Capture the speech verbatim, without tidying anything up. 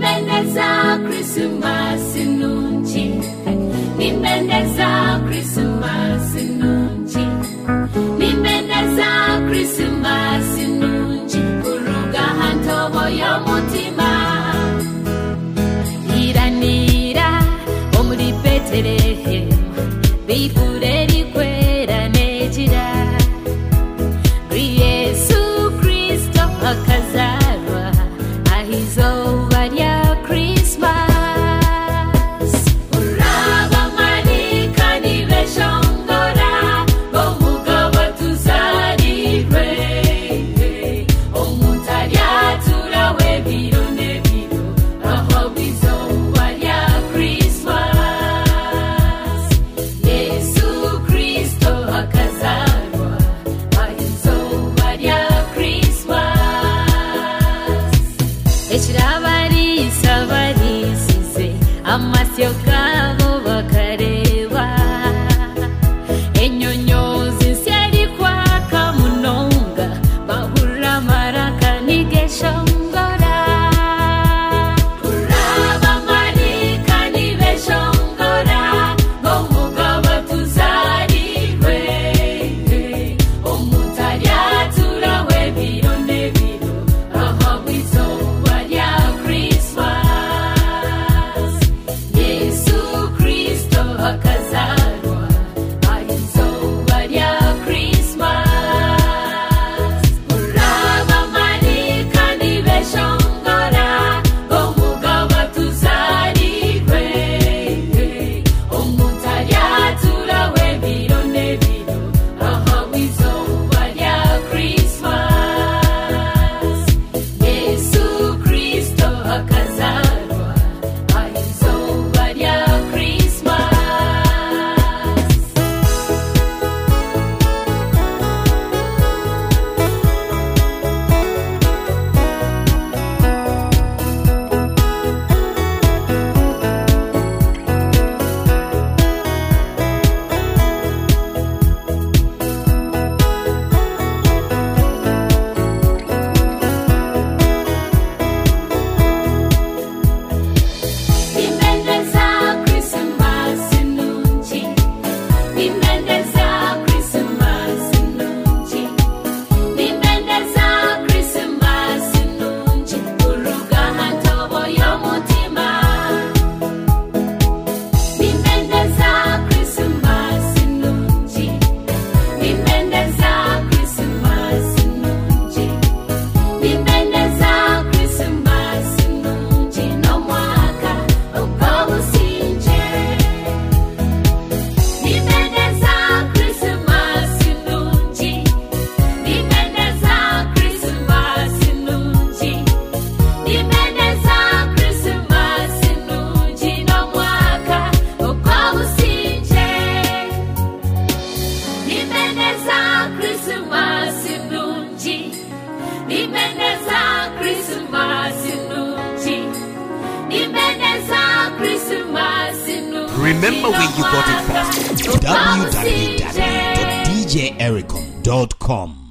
Nimendeza Christmas nunchi, nimendeza Christmas nunchi, nimendeza Christmas nunchi, kuruga hantobo ya mutima. Iranira omuri Bethlehem, bifureri kwera nejira. Yesu Kristo akazarwa, ahizoba rya Christmas. Uraba marika nibeshongora, bomugabo tuzariwe. Omutaryatura we biro nebiro, aho bizoba rya Christmas. Yesu Kristo akazarwa, ahizoba rya Christmas. Echirabarisa barisize, amasyo gabo bakareba. Enyonyozi nsyari kwaka munonga, bahura maraka nigeshongora. Uraba marika nibeshongora, bomugabo tuzariwe. Omutaryatura we biro nebiro, aho bizoba rya Christmas. Yesu Kristo akazarwa, ahizoba rya Christmas. Uraba marika nibeshongora, bomugabo tuzariwe. Omutaryatura we biro nebiro, aho bizoba rya Christmas. Yesu Kristo akazarwa, ahizoba rya Christmas. Nimendeza Christmas nunchi, nimendeza Christmas nunchi, nimendeza Christmas nunchi, kuruga hantobo ya mutima. Nimendeza Christmas nunchi, nimendeza Christmas nunchi, nimendeza Christmas nunchi, no mwaka ukabusinje. Nimendeza Christmas nunchi, nimendeza Christmas nunchi, nimendeza Christmas nunchi, no mwaka ukabusinje. Nimendeza Christmas nunchi, nimendeza Christmas nunchi, nimendeza Christmas nunchi. Remember where you got it from. w w w dot d j ericom dot com